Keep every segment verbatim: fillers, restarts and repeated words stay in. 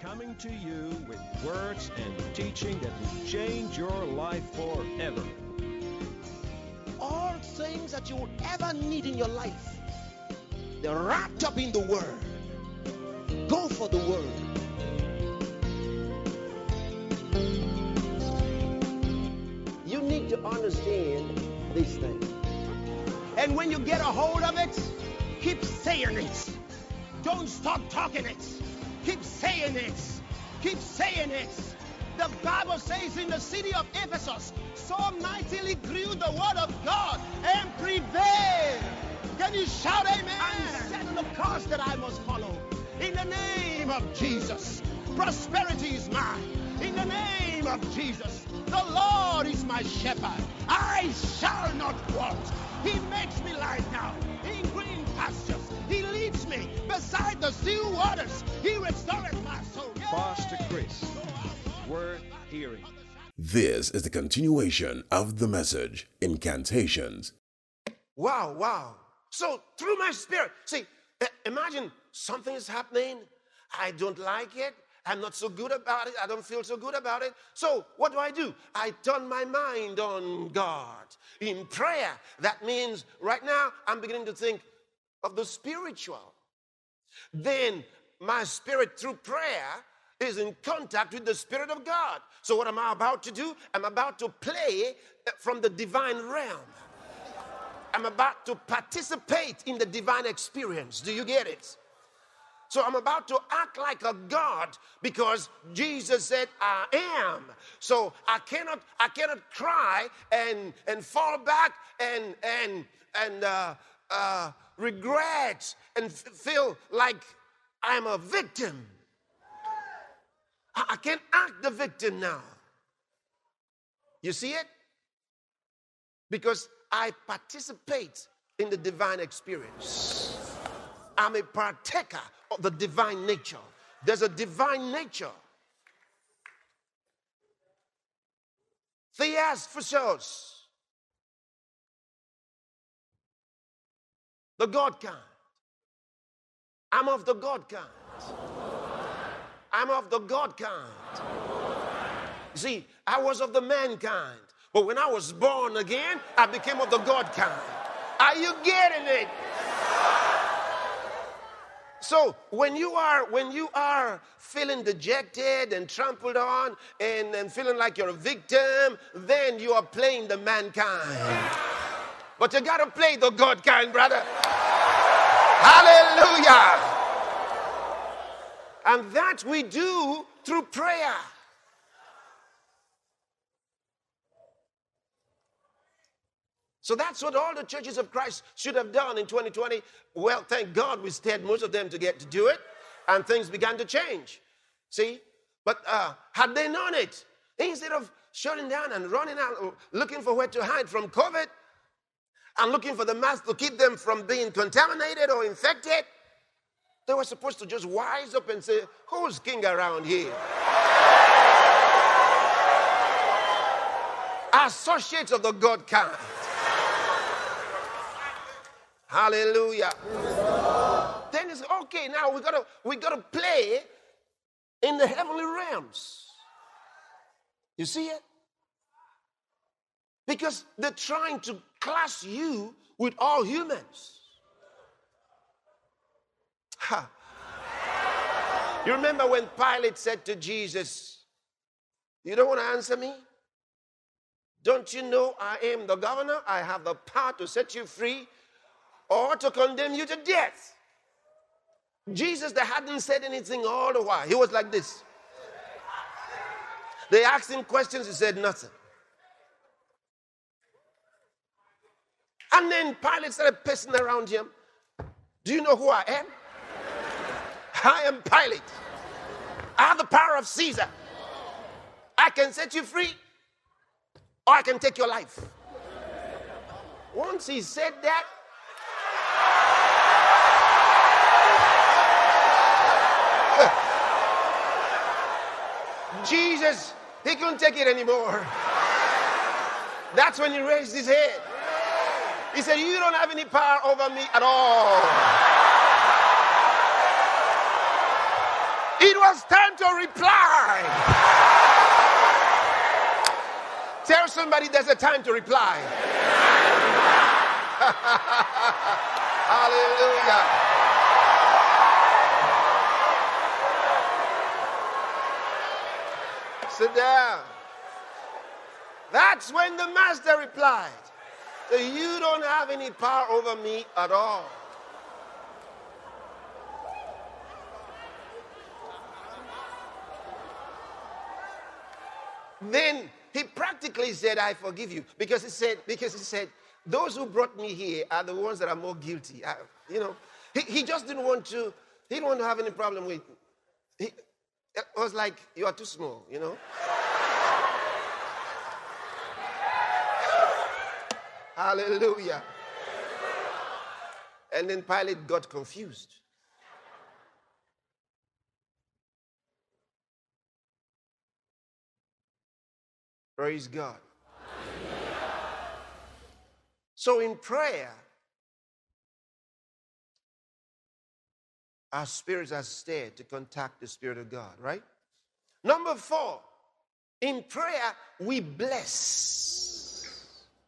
coming to you with words and teaching that will change your life forever. All things that you will ever need in your life, they're wrapped up in the Word. Go for the Word. You need to understand these things. And when you get a hold of it, keep saying it. Don't stop talking it. Keep saying it. Keep saying it. The Bible says in the city of Ephesus, so mightily grew the word of God and prevailed. Can you shout amen? I'm setting the course that I must follow. In the name of Jesus, prosperity is mine. In the name of Jesus, the Lord is my shepherd. I shall not want. He makes me lie down in green pastures. He leads me beside the still waters. He restores my soul. Yeah. Pastor Chris, word hearing. This is the continuation of the message, Incantations. Wow, wow. So through my spirit, see, imagine something is happening. I don't like it. I'm not so good about it. I don't feel so good about it. So what do I do? I turn my mind on God in prayer. That means right now I'm beginning to think of the spiritual. Then my spirit through prayer is in contact with the Spirit of God. So what am I about to do? I'm about to play from the divine realm. I'm about to participate in the divine experience. Do you get it? So I'm about to act like a God because Jesus said I am. So I cannot I cannot cry and and fall back and and and uh, uh, regret and f- feel like I'm a victim. I, I can't act the victim now. You see it? Because I participate in the divine experience. I'm a partaker of the divine nature. There's a divine nature. Theasphysos. The God kind. I'm of the God kind. I'm of the God kind. You see, I was of the mankind. But when I was born again, I became of the God kind. Are you getting it? So when you are when you are feeling dejected and trampled on and, and feeling like you're a victim, then you are playing the mankind. But you gotta play the God kind, brother. Hallelujah. And that we do through prayer. So that's what all the churches of Christ should have done in twenty twenty. Well, thank God we stayed most of them to get to do it, and things began to change. See? But uh, had they known it, instead of shutting down and running out, looking for where to hide from COVID, and looking for the mask to keep them from being contaminated or infected, they were supposed to just wise up and say, who's king around here? Associates of the God kind. Hallelujah. Then it's okay. Now we gotta we gotta play in the heavenly realms. You see it? Because they're trying to class you with all humans. Ha. You remember when Pilate said to Jesus, "You don't want to answer me? Don't you know I am the governor? I have the power to set you free or to condemn you to death." Jesus, that hadn't said anything all the while, he was like this. They asked him questions, he said nothing. And then Pilate started pissing around him. Do you know who I am? I am Pilate. I have the power of Caesar. I can set you free or I can take your life. Once he said that, Jesus, he couldn't take it anymore. That's when he raised his head. He said, you don't have any power over me at all. It was time to reply. Tell somebody there's a time to reply. Hallelujah. Sit down. That's when the master replied, so you don't have any power over me at all. Then he practically said, I forgive you. Because he said, because he said, those who brought me here are the ones that are more guilty. I, you know, he, he just didn't want to, he didn't want to have any problem with, he, it was like, you are too small, you know. Hallelujah. And then Pilate got confused. Praise God. So in prayer, our spirits are stirred to contact the Spirit of God, right? Number four, in prayer, we bless.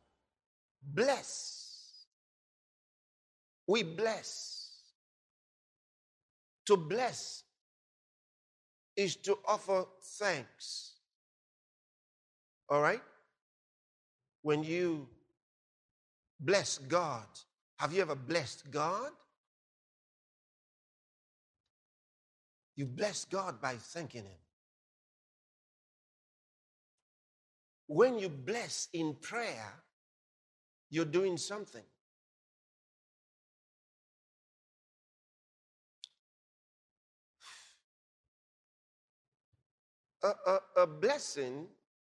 Bless. We bless. To bless is to offer thanks. All right? When you bless God, have you ever blessed God? You bless God by thanking Him. When you bless in prayer, you're doing something. A, a, a blessing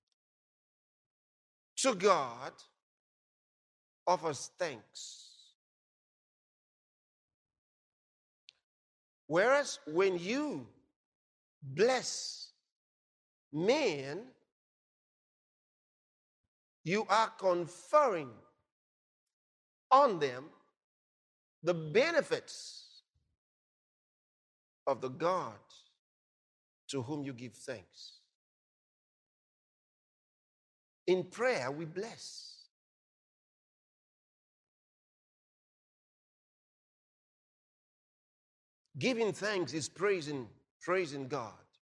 to God offers thanks. Whereas when you bless men, you are conferring on them the benefits of the God to whom you give thanks. In prayer, we bless. Giving thanks is praising, praising God.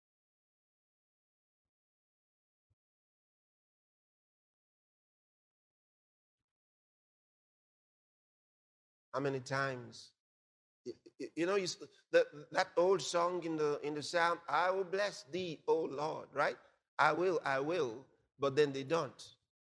How many times, you, you know, you, the, that old song in the in the Psalm, I will bless thee, O Lord, right? I will, I will, but then they don't.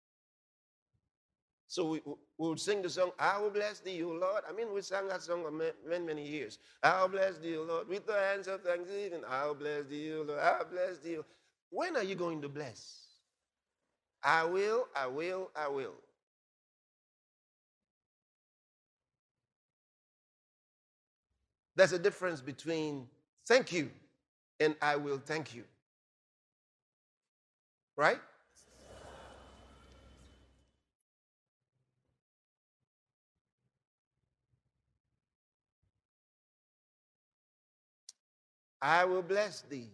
So we we would sing the song, I will bless thee, O Lord. I mean, we sang that song for many, many years. I will bless thee, O Lord, with the hands of thanksgiving. I will bless thee, O Lord. I will bless thee. When are you going to bless? I will, I will, I will. There's a difference between thank you and I will thank you. Right? I will bless thee.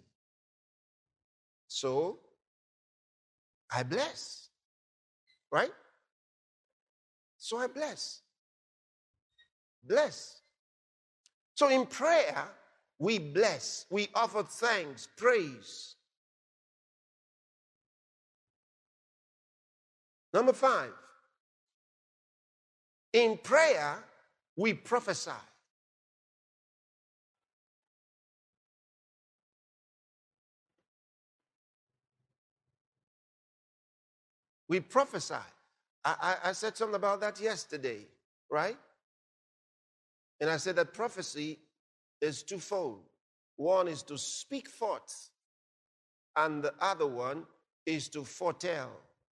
So, I bless. Right? So I bless. Bless. So in prayer, we bless. We offer thanks, praise. Number five. In prayer, we prophesy. We prophesy. I, I, I said something about that yesterday, right? And I said that prophecy is twofold. One is to speak forth, and the other one is to foretell.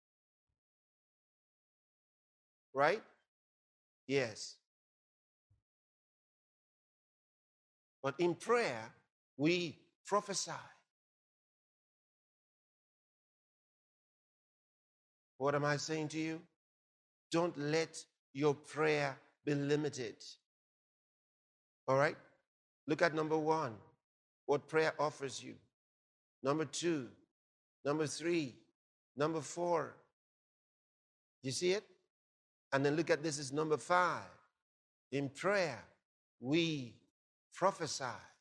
Right? Yes. But in prayer, we prophesy. What am I saying to you? Don't let your prayer be limited. All right? Look at number one. what prayer offers you. Number two, number three, number four. You see it? And then look at this is number five. In prayer, we prophesy.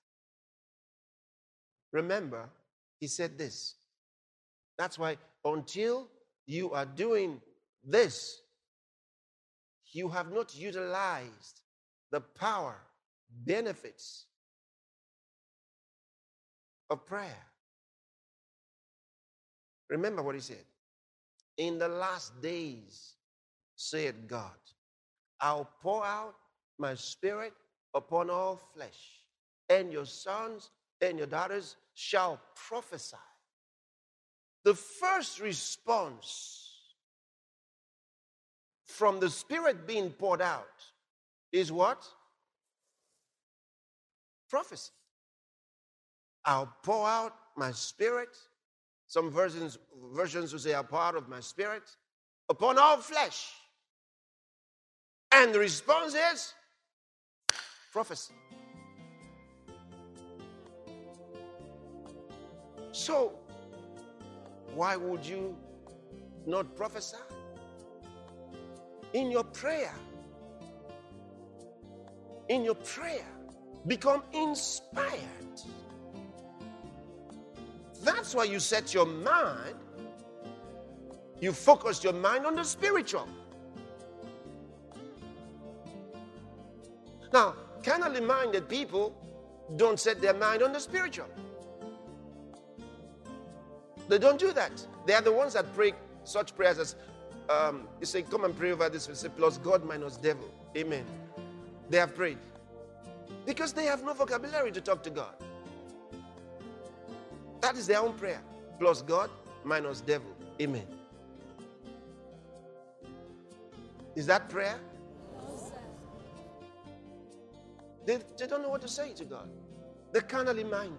Remember, he said this. That's why until you are doing this, you have not utilized the power, benefits of prayer. Remember what he said. In the last days, said God, I'll pour out my spirit upon all flesh, and your sons and your daughters shall prophesy. The first response from the spirit being poured out is what? Prophecy. I'll pour out my spirit. Some versions, versions will say, I'll pour out of my spirit upon all flesh. And the response is prophecy. So, why would you not prophesy? In your prayer, in your prayer, become inspired. That's why you set your mind, you focus your mind on the spiritual. Now, carnally minded people don't set their mind on the spiritual. They don't do that. They are the ones that pray such prayers as, um, you say, come and pray over this. You say, plus God minus devil. Amen. They have prayed. Because they have no vocabulary to talk to God. That is their own prayer. Plus God minus devil. Amen. Is that prayer? They, they don't know what to say to God. They're carnally minded.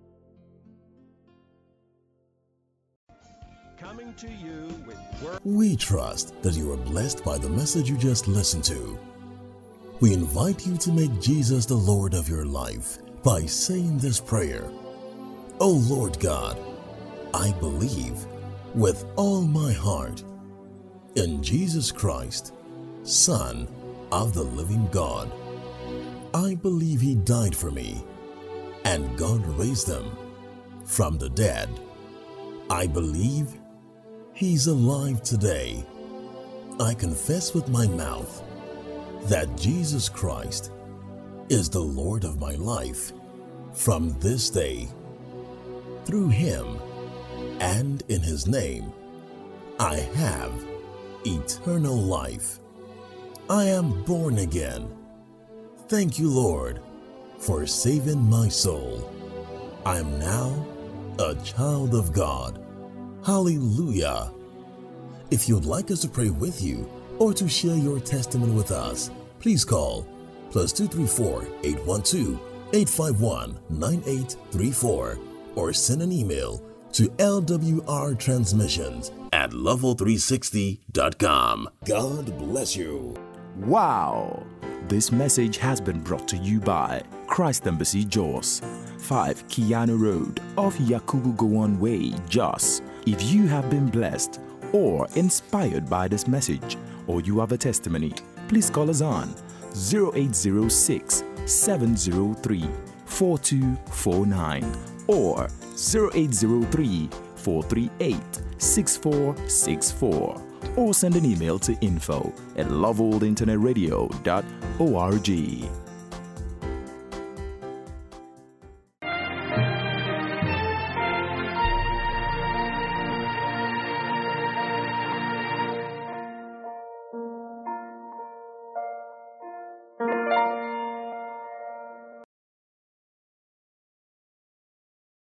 Coming to you with word. We trust that you are blessed by the message you just listened to. We invite you to make Jesus the Lord of your life by saying this prayer. O Lord God, I believe with all my heart in Jesus Christ, Son of the living God. I believe he died for me and God raised him from the dead. I believe he's alive today. I confess with my mouth that Jesus Christ is the Lord of my life from this day. Through him and in his name, I have eternal life. I am born again. Thank you, Lord, for saving my soul. I am now a child of God. Hallelujah. If you'd like us to pray with you or to share your testimony with us, please call plus two three four, eight one two, eight five one, nine eight three four or send an email to L W R transmissions at level three sixty dot com. God bless you. Wow! This message has been brought to you by Christ Embassy Jos, five Kiano Road off Yakubu Gowon Way, Jos. If you have been blessed or inspired by this message, or you have a testimony, please call us on zero eight zero six, seven zero three, four two four nine or zero eight zero three, four three eight, six four six four or send an email to info at love old internet radio dot org.